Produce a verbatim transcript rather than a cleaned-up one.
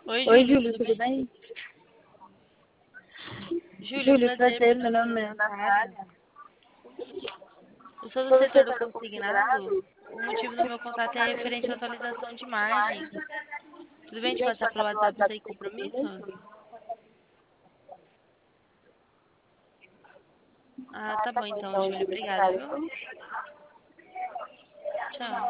Oi, Oi, Júlio, Júlio, tudo tudo bem? bem? Júlio, Júlio, prazer, prazer, meu meu nome nome é é Natália. Natália. Eu sou do Sou do setor do setor do consignado. consignado. O motivo do meu Meu contato é contato é referente à referente à atualização de atualização de margem. imagem. Tudo bem Tudo te bem te passar pelo passar pelo WhatsApp WhatsApp sem sem compromisso? compromisso? Ah, Ah, tá tá bom bom então, então, Júlio. Júlio. Obrigada, Obrigada, viu? viu? Tchau.